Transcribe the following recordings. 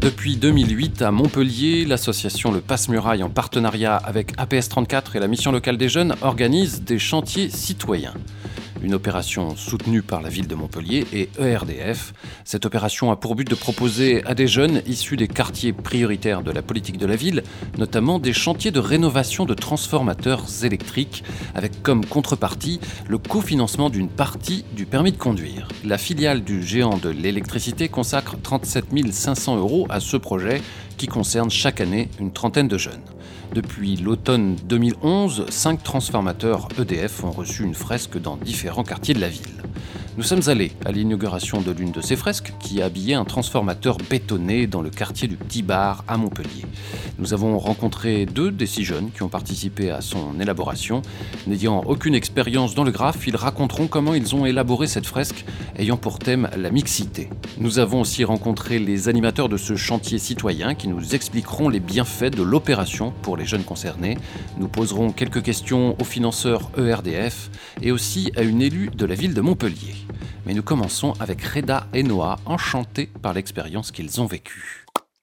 Depuis 2008, à Montpellier, l'association Le Passe-Muraille, en partenariat avec APS 34 et la Mission locale des jeunes, organise des chantiers citoyens. Une opération soutenue par la ville de Montpellier et ERDF. Cette opération a pour but de proposer à des jeunes issus des quartiers prioritaires de la politique de la ville, notamment des chantiers de rénovation de transformateurs électriques, avec comme contrepartie le cofinancement d'une partie du permis de conduire. La filiale du géant de l'électricité consacre 37 500 € à ce projet qui concerne chaque année une trentaine de jeunes. Depuis l'automne 2011, 5 transformateurs EDF ont reçu une fresque dans différents quartiers de la ville. Nous sommes allés à l'inauguration de l'une de ces fresques qui habillait un transformateur bétonné dans le quartier du Petit Bar à Montpellier. Nous avons rencontré 2 des 6 jeunes qui ont participé à son élaboration. N'ayant aucune expérience dans le graphe, ils raconteront comment ils ont élaboré cette fresque ayant pour thème la mixité. Nous avons aussi rencontré les animateurs de ce chantier citoyen qui nous expliqueront les bienfaits de l'opération pour les jeunes concernés. Nous poserons quelques questions aux financeurs ERDF et aussi à une élue de la ville de Montpellier. Mais nous commençons avec Reda et Noah, enchantés par l'expérience qu'ils ont vécue.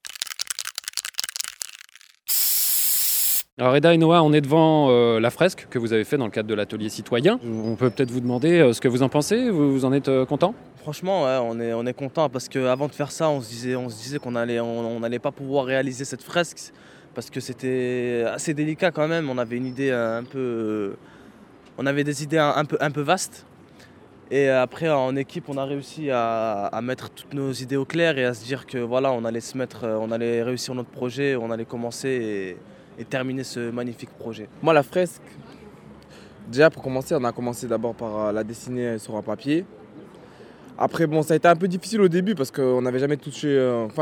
Alors Reda et Noah, on est devant la fresque que vous avez fait dans le cadre de l'atelier citoyen. On peut peut-être vous demander ce que vous en pensez, vous en êtes content ? Franchement, ouais, on est content parce qu'avant de faire ça, on se disait qu'on allait pas pouvoir réaliser cette fresque parce que c'était assez délicat quand même. On avait une idée on avait des idées un peu vastes. Et après, en équipe, on a réussi à mettre toutes nos idées au clair et à se dire que voilà, on allait réussir notre projet, on allait commencer et terminer ce magnifique projet. Moi, la fresque, déjà pour commencer, on a commencé d'abord par la dessiner sur un papier. Après, bon, ça a été un peu difficile au début parce qu'on n'avait jamais touché.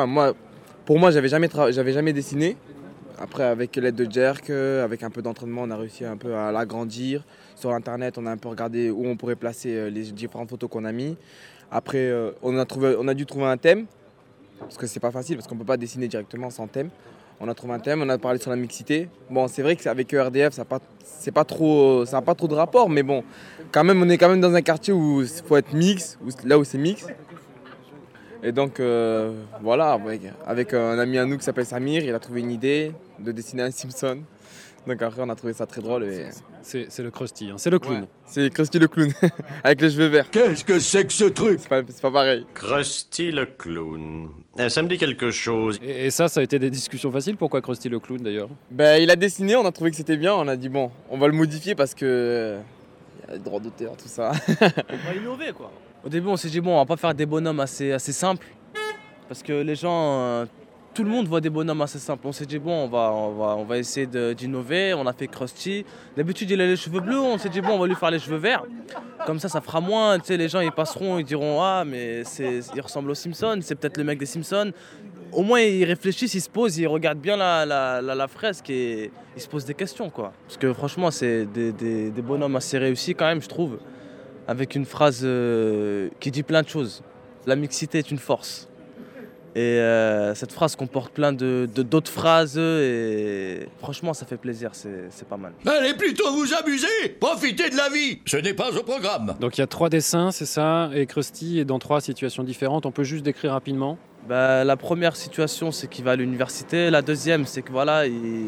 Pour moi, j'avais jamais dessiné. Après, avec l'aide de Jerk, avec un peu d'entraînement, on a réussi un peu à l'agrandir. Sur Internet, on a un peu regardé où on pourrait placer les différentes photos qu'on a mis. Après, on a dû trouver un thème, parce que c'est pas facile, parce qu'on peut pas dessiner directement sans thème. On a trouvé un thème, on a parlé sur la mixité. Bon, c'est vrai qu'avec ERDF, ça n'a pas trop de rapport, mais bon, quand même, on est quand même dans un quartier où il faut être mix, là où c'est mix. Et donc voilà, avec un ami à nous qui s'appelle Samir, il a trouvé une idée de dessiner un Simpson. Donc après on a trouvé ça très drôle. Et... C'est le Krusty, hein. C'est le clown. Ouais, c'est Krusty le clown, avec les cheveux verts. Qu'est-ce que c'est que ce truc ? C'est pas pareil. Krusty le clown. Ça me dit quelque chose. Et ça a été des discussions faciles. Pourquoi Krusty le clown d'ailleurs ? Il a dessiné, on a trouvé que c'était bien, on a dit bon, on va le modifier parce que... il y a le droit d'auteur, tout ça. On va innover quoi. Au début, on s'est dit bon, on va pas faire des bonhommes assez simples. Parce que les gens, tout le monde voit des bonhommes assez simples. On s'est dit bon, on va essayer d'innover. On a fait Krusty. D'habitude, il a les cheveux bleus. On s'est dit bon, on va lui faire les cheveux verts. Comme ça fera moins. Tu sais, les gens ils passeront, ils diront ah mais il ressemble aux Simpsons. C'est peut-être le mec des Simpsons. Au moins ils réfléchissent, ils se posent, ils regardent bien la fresque et ils se posent des questions quoi. Parce que franchement, c'est des bonhommes assez réussis quand même, je trouve. Avec une phrase qui dit plein de choses. La mixité est une force. Et cette phrase comporte plein d'autres phrases et franchement ça fait plaisir, c'est pas mal. Allez plutôt vous amuser, profitez de la vie, ce n'est pas au programme. Donc il y a 3 dessins, c'est ça, et Krusty est dans 3 situations différentes. On peut juste décrire rapidement. La première situation c'est qu'il va à l'université, la deuxième c'est que voilà, il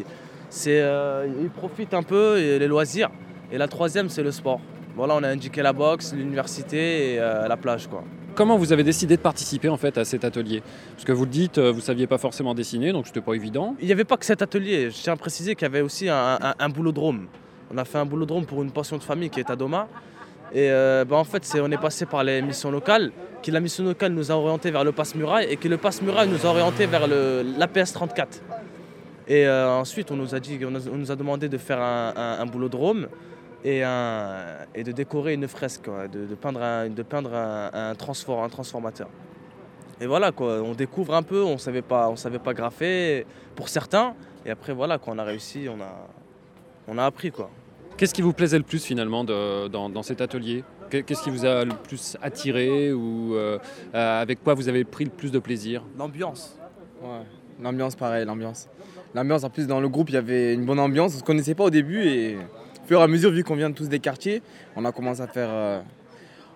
profite un peu et les loisirs. Et la troisième c'est le sport. Voilà, on a indiqué la boxe, l'université et la plage quoi. Comment vous avez décidé de participer en fait à cet atelier ? Parce que vous le dites, vous ne saviez pas forcément dessiner, donc c'était pas évident. Il n'y avait pas que cet atelier, je tiens à préciser qu'il y avait aussi un boulodrome. On a fait un boulodrome pour une pension de famille qui est à Doma. Et en fait, on est passé par les missions locales, la mission locale nous a orientés vers le Passe-Muraille et que le Passe-Muraille nous a orientés vers l'APS 34. Et ensuite, on nous a demandé de faire un boulodrome. Et de décorer une fresque, quoi, de peindre un transformateur. Et voilà, quoi, on découvre un peu, on savait pas graffer pour certains. Et après, voilà, quand on a réussi, on a appris. Quoi. Qu'est-ce qui vous plaisait le plus finalement dans cet atelier ? Qu'est-ce qui vous a le plus attiré ou avec quoi vous avez pris le plus de plaisir ? L'ambiance. Ouais, l'ambiance, pareil, l'ambiance. L'ambiance, en plus, dans le groupe, il y avait une bonne ambiance. On ne se connaissait pas au début et... Au fur et à mesure, vu qu'on vient tous des quartiers, on a commencé à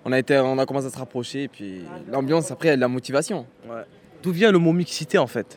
se rapprocher et puis l'ambiance après, elle a de la motivation. Ouais. D'où vient le mot mixité en fait ?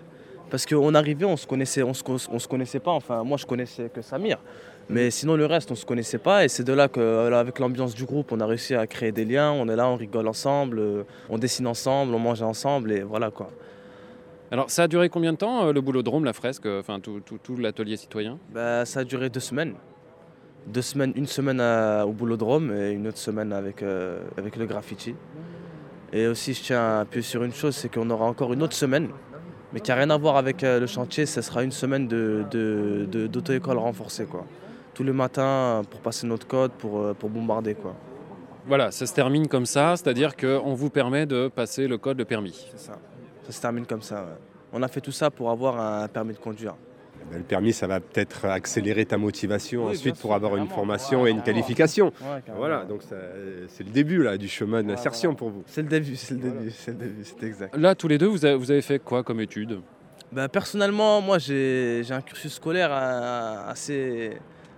Parce qu'on arrivait, on se connaissait pas. Enfin, moi, je connaissais que Samir. Mais sinon, le reste, on se connaissait pas. Et c'est de là qu'avec l'ambiance du groupe, on a réussi à créer des liens. On est là, on rigole ensemble, on dessine ensemble, on mange ensemble et voilà quoi. Alors, ça a duré combien de temps, le Boulodrome, la fresque, enfin tout l'atelier citoyen? Ça a duré 2 semaines. 2 semaines, une semaine au Boulodrome et une autre semaine avec le graffiti. Et aussi, je tiens à appuyer sur une chose, c'est qu'on aura encore une autre semaine, mais qui n'a rien à voir avec le chantier. Ce sera une semaine d'auto-école renforcée, quoi. Tous les matins pour passer notre code, pour bombarder, quoi. Voilà, ça se termine comme ça, c'est-à-dire qu'on vous permet de passer le code de permis. C'est ça. Ça se termine comme ça, ouais. On a fait tout ça pour avoir un permis de conduire. Le permis, ça va peut-être accélérer ta motivation ensuite pour avoir une formation et une carrément. qualification. Ouais, Voilà, donc c'est le début là, du chemin d'insertion pour vous. C'est le début, c'est exact. Là, tous les deux, vous avez fait quoi comme études? Personnellement, moi j'ai un cursus scolaire assez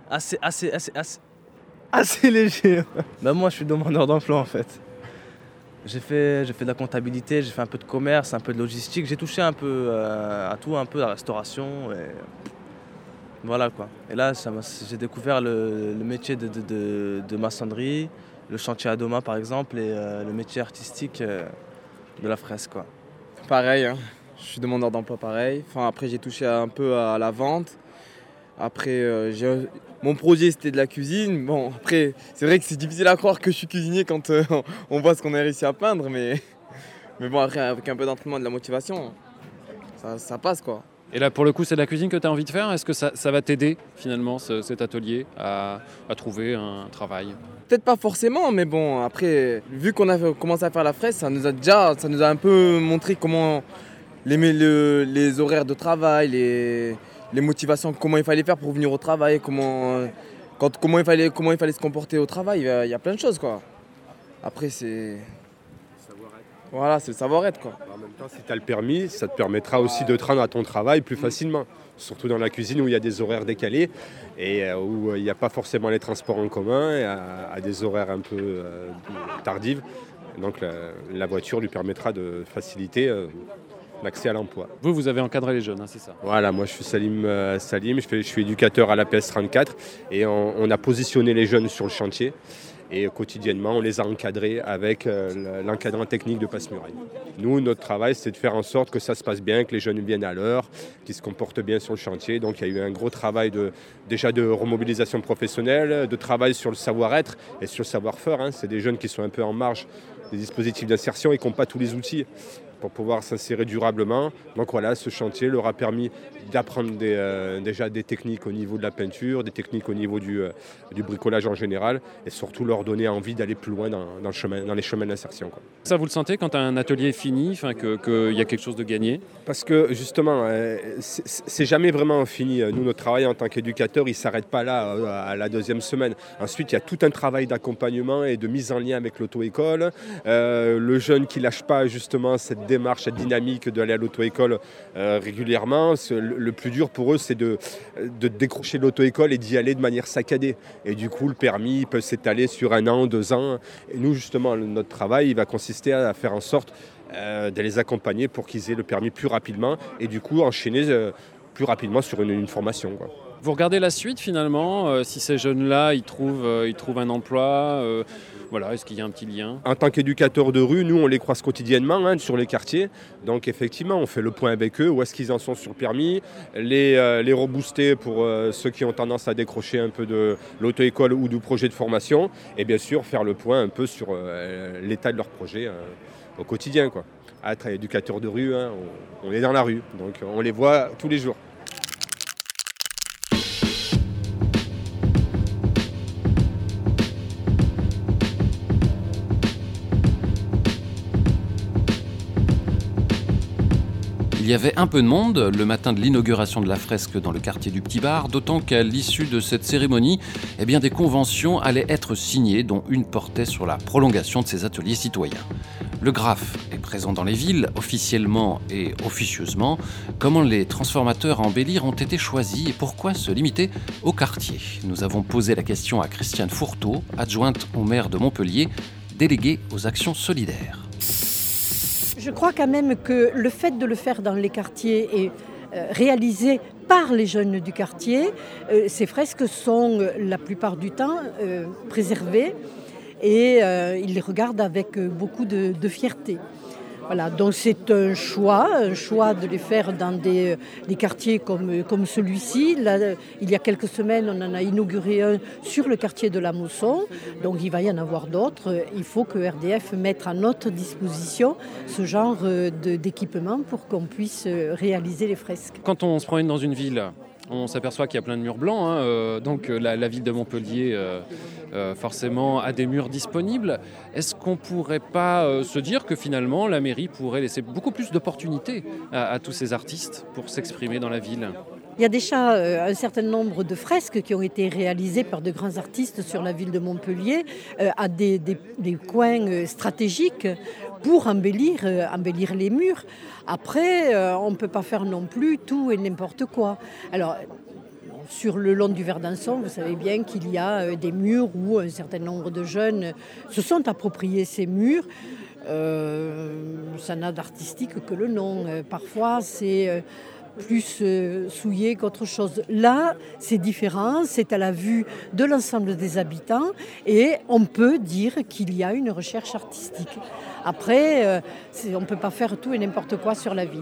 léger. Moi je suis demandeur d'emploi en fait. J'ai fait de la comptabilité, j'ai fait un peu de commerce, un peu de logistique. J'ai touché un peu à tout, un peu la restauration. Et voilà quoi. Et là, j'ai découvert le métier de maçonnerie, le chantier à Doma par exemple, et le métier artistique de la fresque, quoi. Pareil, hein. Je suis demandeur d'emploi pareil. Enfin, après, j'ai touché un peu à la vente. Après, mon projet, c'était de la cuisine. Bon, après, c'est vrai que c'est difficile à croire que je suis cuisinier quand on voit ce qu'on a réussi à peindre. Mais bon, après, avec un peu d'entraînement et de la motivation, ça passe, quoi. Et là, pour le coup, c'est de la cuisine que tu as envie de faire? Est-ce que ça va t'aider, finalement, cet atelier, à trouver un travail? Peut-être pas forcément, mais bon, après, vu qu'on a commencé à faire la fresque, ça nous a un peu montré comment les horaires de travail, les motivations, comment il fallait faire pour venir au travail, comment il fallait se comporter au travail. Il y a plein de choses, quoi. Après, c'est... Voilà, c'est le savoir-être, quoi. En même temps, si tu as le permis, ça te permettra aussi de te rendre à ton travail plus facilement. Surtout dans la cuisine où il y a des horaires décalés et où il n'y a pas forcément les transports en commun et à des horaires un peu tardives. Donc la voiture lui permettra de faciliter l'accès à l'emploi. Vous avez encadré les jeunes, hein, c'est ça? Voilà, moi je suis Salim, je suis éducateur à l'APS 34 et on a positionné les jeunes sur le chantier. Et quotidiennement, on les a encadrés avec l'encadrant technique de Passe-Muraille. Nous, notre travail, c'est de faire en sorte que ça se passe bien, que les jeunes viennent à l'heure, qu'ils se comportent bien sur le chantier. Donc il y a eu un gros travail déjà de remobilisation professionnelle, de travail sur le savoir-être et sur le savoir-faire. Hein. C'est des jeunes qui sont un peu en marge des dispositifs d'insertion et qui n'ont pas tous les outils pour pouvoir s'insérer durablement. Donc voilà, ce chantier leur a permis d'apprendre déjà des techniques au niveau de la peinture, des techniques au niveau du bricolage en général, et surtout leur donner envie d'aller plus loin dans les chemins d'insertion, quoi. Ça, vous le sentez quand un atelier est fini, qu'il y a quelque chose de gagné? Parce que justement, c'est jamais vraiment fini. Nous, notre travail en tant qu'éducateur, il ne s'arrête pas là, à la 2e semaine. Ensuite, il y a tout un travail d'accompagnement et de mise en lien avec l'auto-école. Le jeune qui ne lâche pas justement cette démarche, cette dynamique d'aller à l'auto-école régulièrement. Le plus dur pour eux, c'est de décrocher l'auto-école et d'y aller de manière saccadée. Et du coup, le permis peut s'étaler sur 1 an, 2 ans. Et nous, justement, notre travail, il va consister à faire en sorte de les accompagner pour qu'ils aient le permis plus rapidement et du coup enchaîner plus rapidement sur une formation, quoi. Vous regardez la suite finalement, si ces jeunes-là, ils trouvent un emploi, voilà, est-ce qu'il y a un petit lien? En tant qu'éducateur de rue, nous on les croise quotidiennement sur les quartiers, donc effectivement on fait le point avec eux, où est-ce qu'ils en sont sur le permis, les rebooster pour ceux qui ont tendance à décrocher un peu de l'auto-école ou du projet de formation, et bien sûr faire le point un peu sur l'état de leur projet au quotidien, quoi. Être éducateur de rue, hein, on est dans la rue, donc on les voit tous les jours. Il y avait un peu de monde le matin de l'inauguration de la fresque dans le quartier du Petit Bar, d'autant qu'à l'issue de cette cérémonie, des conventions allaient être signées, dont une portait sur la prolongation de ces ateliers citoyens. Le GRAF est présent dans les villes, officiellement et officieusement. Comment les transformateurs à embellir ont été choisis et pourquoi se limiter au quartier? Nous avons posé la question à Christiane Fourteau, adjointe au maire de Montpellier, déléguée aux actions solidaires. Je crois quand même que le fait de le faire dans les quartiers et réalisées par les jeunes du quartier. Ces fresques sont la plupart du temps préservées et ils les regardent avec beaucoup de fierté. Voilà, donc c'est un choix de les faire dans des quartiers comme celui-ci. Là, il y a quelques semaines, on en a inauguré un sur le quartier de la Mosson, donc il va y en avoir d'autres. Il faut que RDF mette à notre disposition ce genre d'équipement pour qu'on puisse réaliser les fresques. Quand on se promène dans une ville, on s'aperçoit qu'il y a plein de murs blancs, donc la ville de Montpellier forcément a des murs disponibles. Est-ce qu'on ne pourrait pas se dire que finalement la mairie pourrait laisser beaucoup plus d'opportunités à tous ces artistes pour s'exprimer dans la ville ? Il y a déjà un certain nombre de fresques qui ont été réalisées par de grands artistes sur la ville de Montpellier à des coins stratégiques pour embellir les murs. Après, on ne peut pas faire non plus tout et n'importe quoi. Alors, sur le long du Verdançon, vous savez bien qu'il y a des murs où un certain nombre de jeunes se sont appropriés ces murs. Ça n'a d'artistique que le nom. Parfois, c'est plus souillé qu'autre chose. Là, c'est différent, c'est à la vue de l'ensemble des habitants et on peut dire qu'il y a une recherche artistique. Après, on ne peut pas faire tout et n'importe quoi sur la ville.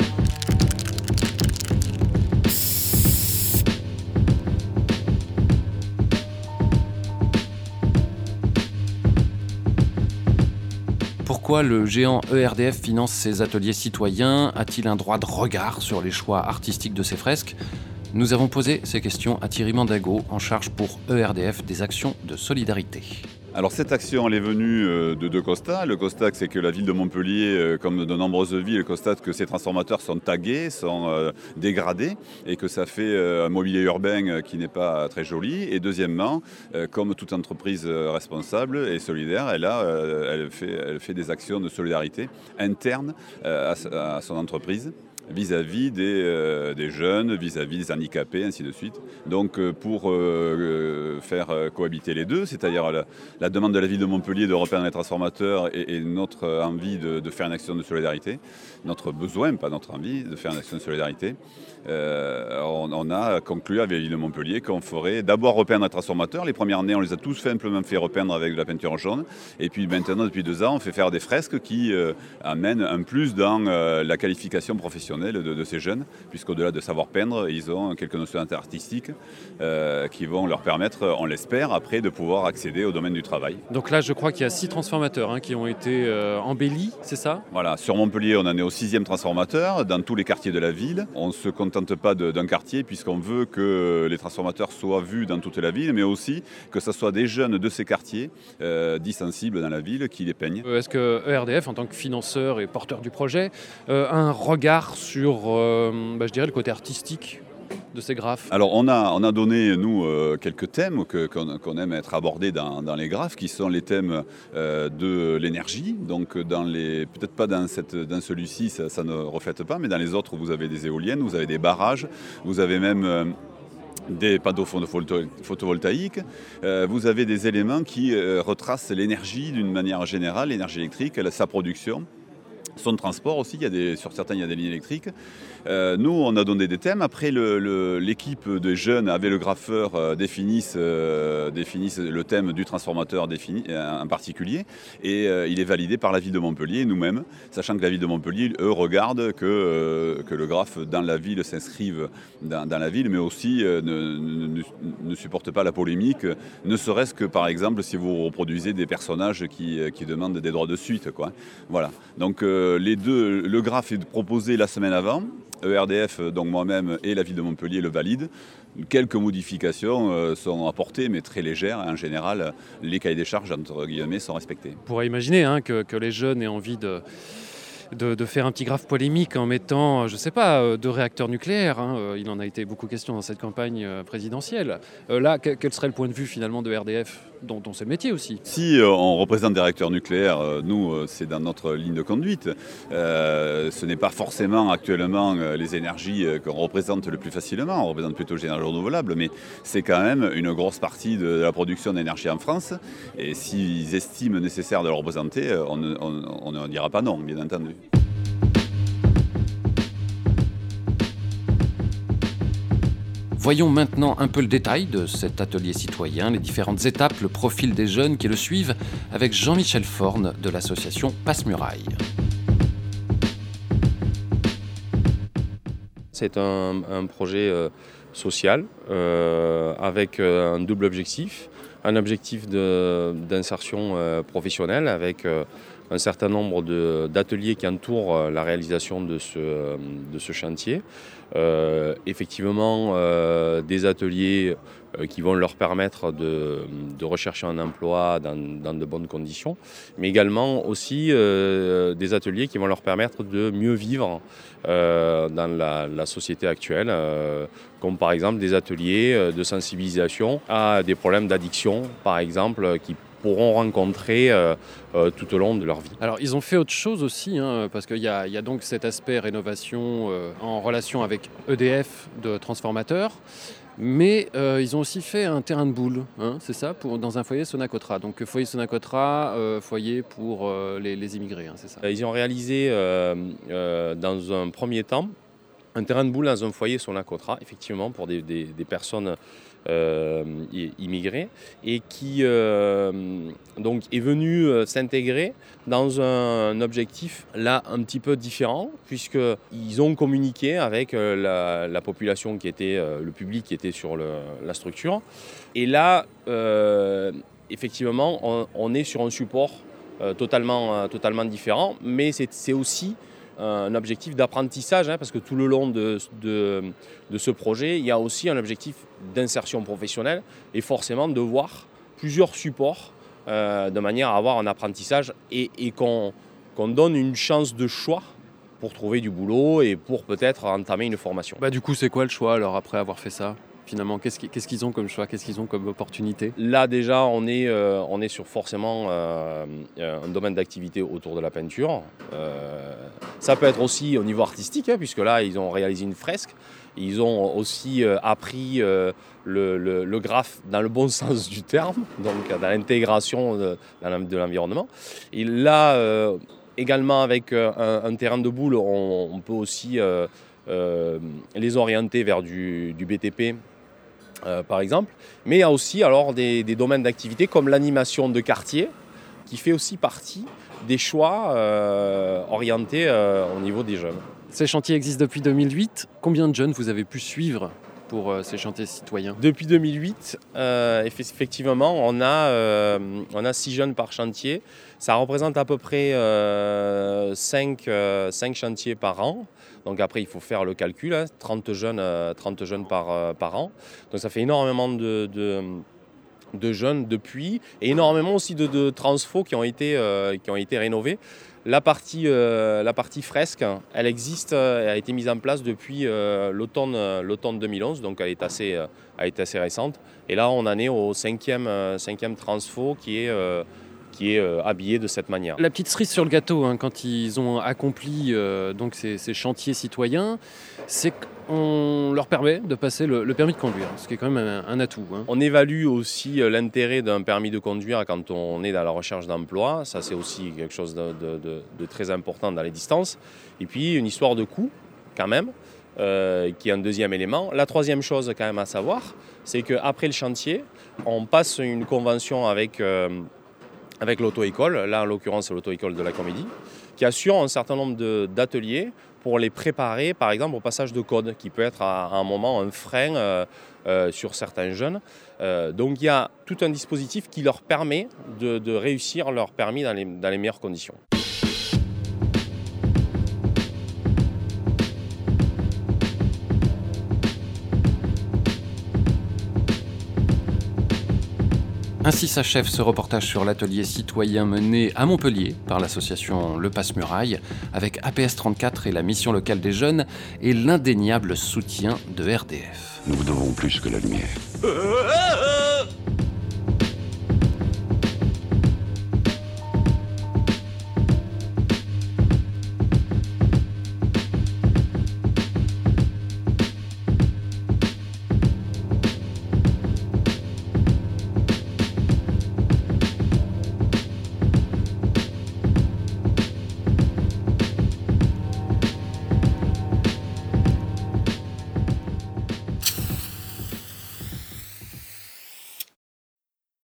Pourquoi le géant ERDF finance ses ateliers citoyens ? A-t-il un droit de regard sur les choix artistiques de ses fresques ? Nous avons posé ces questions à Thierry Mandago, en charge pour ERDF des actions de solidarité. Alors cette action elle est venue de deux constats. Le constat c'est que la ville de Montpellier, comme de nombreuses villes, constate que ces transformateurs sont tagués, sont dégradés et que ça fait un mobilier urbain qui n'est pas très joli. Et deuxièmement, comme toute entreprise responsable et solidaire, elle fait des actions de solidarité internes à son entreprise, vis-à-vis des jeunes, vis-à-vis des handicapés, ainsi de suite. Donc pour faire cohabiter les deux, c'est-à-dire la demande de la ville de Montpellier de repeindre les transformateurs et notre envie de faire une action de solidarité, notre besoin, pas notre envie, de faire une action de solidarité, on a conclu avec la ville de Montpellier qu'on ferait d'abord repeindre les transformateurs. Les premières années, on les a tous simplement fait repeindre avec de la peinture jaune. Et puis maintenant, depuis 2 ans, on fait faire des fresques qui amènent un plus dans la qualification professionnelle de ces jeunes, puisqu'au-delà de savoir peindre, ils ont quelques notions artistiques qui vont leur permettre, on l'espère, après de pouvoir accéder au domaine du travail. Donc là, je crois qu'il y a 6 transformateurs qui ont été embellis, c'est ça ? Voilà, sur Montpellier, on en est au 6e transformateur, dans tous les quartiers de la ville. On ne se contente pas d'un quartier, puisqu'on veut que les transformateurs soient vus dans toute la ville, mais aussi que ce soit des jeunes de ces quartiers, dits sensibles dans la ville, qui les peignent. Est-ce que ERDF, en tant que financeur et porteur du projet, a un regard sur, je dirais, le côté artistique de ces graphes? Alors on a donné, nous, quelques thèmes qu'on aime être abordés dans les graphes, qui sont les thèmes de l'énergie. Donc peut-être pas dans celui-ci, ça ne reflète pas, mais dans les autres, vous avez des éoliennes, vous avez des barrages, vous avez même des panneaux photovoltaïques. Vous avez des éléments qui retracent l'énergie d'une manière générale, l'énergie électrique, sa production. Son transport aussi, sur certains il y a des lignes électriques. Nous, on a donné des thèmes. Après, l'équipe des jeunes avec le graffeur définissent le thème du transformateur en particulier. Et il est validé par la ville de Montpellier, nous-mêmes, sachant que la ville de Montpellier, eux, regardent que le graphe dans la ville s'inscrive dans la ville, mais aussi ne supporte pas la polémique, ne serait-ce que, par exemple, si vous reproduisez des personnages qui demandent des droits de suite, quoi. Voilà. Donc, le graphe est proposé la semaine avant. ERDF, donc moi-même et la ville de Montpellier le valident. Quelques modifications sont apportées, mais très légères. En général, les cahiers des charges, entre guillemets, sont respectés. On pourrait imaginer que les jeunes aient envie de faire un petit graphe polémique en mettant, je ne sais pas, 2 réacteurs nucléaires. Il en a été beaucoup question dans cette campagne présidentielle. Là, quel serait le point de vue finalement de RDF, dont c'est le métier aussi? Si on représente des réacteurs nucléaires, nous, c'est dans notre ligne de conduite. Ce n'est pas forcément actuellement les énergies qu'on représente le plus facilement. On représente plutôt les énergies renouvelables, mais c'est quand même une grosse partie de la production d'énergie en France. Et s'ils estiment nécessaire de le représenter, on ne dira pas non, bien entendu. Voyons maintenant un peu le détail de cet atelier citoyen, les différentes étapes, le profil des jeunes qui le suivent, avec Jean-Michel Forne de l'association Passe-Muraille. C'est un projet social avec un double objectif. Un objectif d'insertion professionnelle avec un certain nombre d'ateliers qui entourent la réalisation de ce chantier. Effectivement, des ateliers qui vont leur permettre de rechercher un emploi dans de bonnes conditions, mais également aussi des ateliers qui vont leur permettre de mieux vivre dans la société actuelle, comme par exemple des ateliers de sensibilisation à des problèmes d'addiction, par exemple, qui pourront rencontrer tout au long de leur vie. Alors ils ont fait autre chose aussi, parce qu'il y a donc cet aspect rénovation en relation avec EDF de transformateurs, mais ils ont aussi fait un terrain de boule, c'est ça, dans un foyer Sonacotra. Donc foyer Sonacotra, foyer pour les immigrés, c'est ça. Ils ont réalisé dans un premier temps un terrain de boule dans un foyer Sonacotra, effectivement, pour des personnes immigrés et qui donc est venu s'intégrer dans un objectif là un petit peu différent, puisqu'ils ont communiqué avec la population qui était, le public qui était sur la structure. Et là, effectivement, on est sur un support totalement différent, mais c'est aussi un objectif d'apprentissage, parce que tout le long de ce projet, il y a aussi un objectif d'insertion professionnelle et forcément de voir plusieurs supports de manière à avoir un apprentissage et qu'on donne une chance de choix pour trouver du boulot et pour peut-être entamer une formation. Du coup, c'est quoi le choix alors après avoir fait ça ? Finalement, qu'est-ce qu'ils ont comme choix, qu'est-ce qu'ils ont comme opportunité ? Là déjà, on est sur forcément un domaine d'activité autour de la peinture. Ça peut être aussi au niveau artistique, puisque là, ils ont réalisé une fresque. Ils ont aussi appris le graphe dans le bon sens du terme, donc dans l'intégration de l'environnement. Et là, également avec un terrain de boule, on peut aussi les orienter vers du BTP, par exemple. Mais il y a aussi alors des domaines d'activité comme l'animation de quartier, qui fait aussi partie des choix orientés au niveau des jeunes. Ces chantiers existent depuis 2008. Combien de jeunes vous avez pu suivre pour ces chantiers citoyens ? Depuis 2008, effectivement, on a 6 jeunes par chantier. Ça représente à peu près 5 chantiers par an. Donc après, il faut faire le calcul, 30 jeunes par an. Donc ça fait énormément de jeunes depuis, et énormément aussi de transfos qui ont été rénovés. La partie fresque, elle existe, elle a été mise en place depuis l'automne 2011, donc elle est assez récente. Et là, on en est au cinquième transfo qui est habillé de cette manière. La petite cerise sur le gâteau, quand ils ont accompli donc ces chantiers citoyens, c'est qu'on leur permet de passer le permis de conduire, ce qui est quand même un atout. On évalue aussi l'intérêt d'un permis de conduire quand on est dans la recherche d'emploi. Ça, c'est aussi quelque chose de très important dans les distances. Et puis, une histoire de coût, quand même, qui est un deuxième élément. La troisième chose, quand même, à savoir, c'est qu'après le chantier, on passe une convention avec l'auto-école, là en l'occurrence c'est l'auto-école de la Comédie, qui assure un certain nombre d'ateliers pour les préparer par exemple au passage de code, qui peut être à un moment un frein sur certains jeunes. Donc il y a tout un dispositif qui leur permet de réussir leur permis dans les meilleures conditions. Ainsi s'achève ce reportage sur l'atelier citoyen mené à Montpellier par l'association Le Passe-Muraille, avec APS 34 et la mission locale des jeunes et l'indéniable soutien de RDF. Nous vous devons plus que la lumière.